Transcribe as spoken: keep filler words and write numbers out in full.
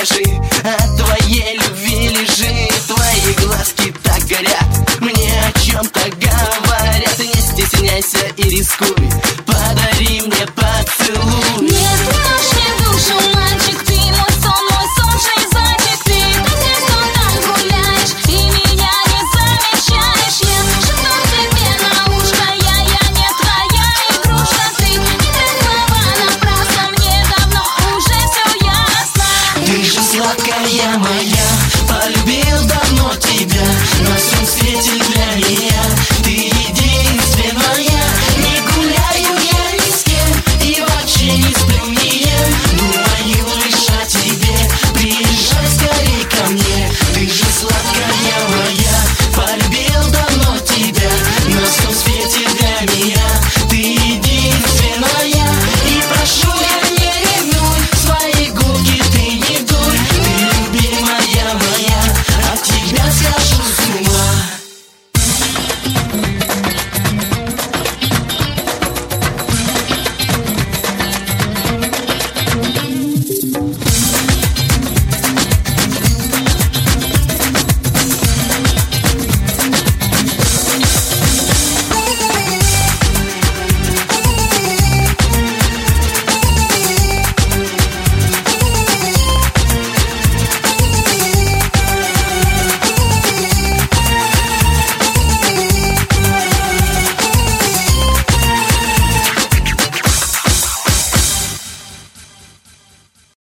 скажи, от твоей любви лежит. Твои глазки так горят, мне о чем-то говорят. Не стесняйся и рискуй, подари мне поцелуй. Не трожь мне душу, мальчик, ты мой сон, мой сон, шейзатик. Ты так легко там гуляешь и меня не замечаешь. Я шепну тебе на ушко, я, я не твоя игрушка. Ты не трать слова напрасно, мне давно уже все ясно. Ты же сладкая моя